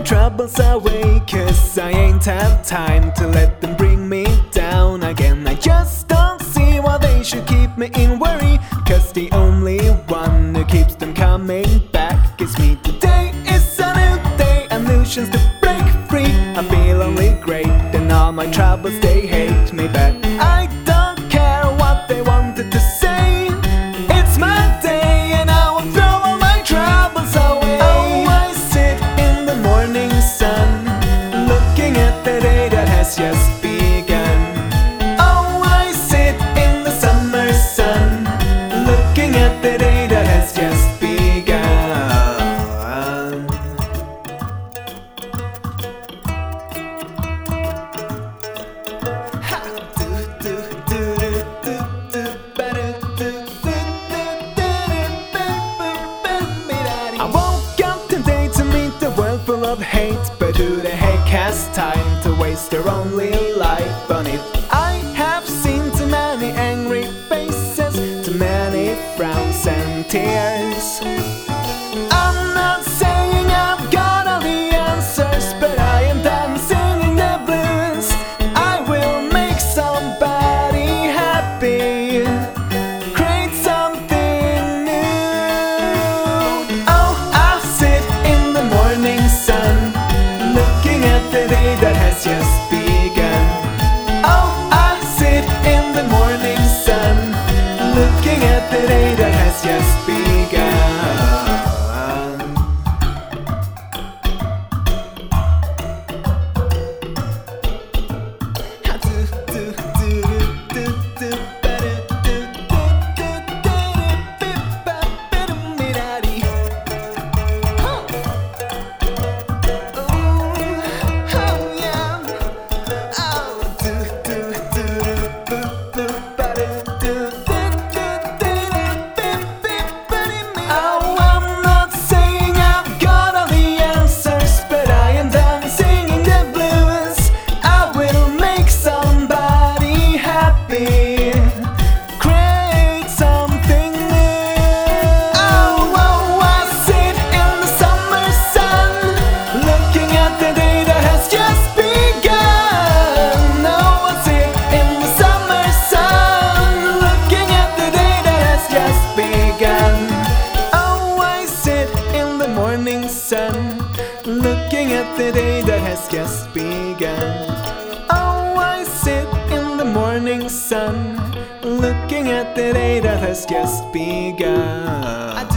troubles away, 'cause I ain't have time to let them bring me down again. I just don't see why they should keep me in worry, 'cause the only one who keeps them coming back is me. Today is a new day, illusions to break free. I feel only great, and all my troubles they hate me back. I don't care what they wanted to say. It's my day and I will throw all my troubles away. Oh, I sit in the morning sun, looking at the day that has just begun. Oh, I sit in the summer sun, looking at the day that has just begun. I woke up today to meet the world full of hate, but who the heck has time to waste their only life on it? I have seen too many angry faces, too many frowns and tears. I'm not saying I've got all the answers, but I am done singing the blues. I will make somebody happy, create something new. Oh, I sit in the morning sun, looking at the day that has just begun. Oh, I sit in the morning sun, looking at the day that has just begun. Sun, looking at the day that has just begun. Oh, I sit in the morning sun, looking at the day that has just begun.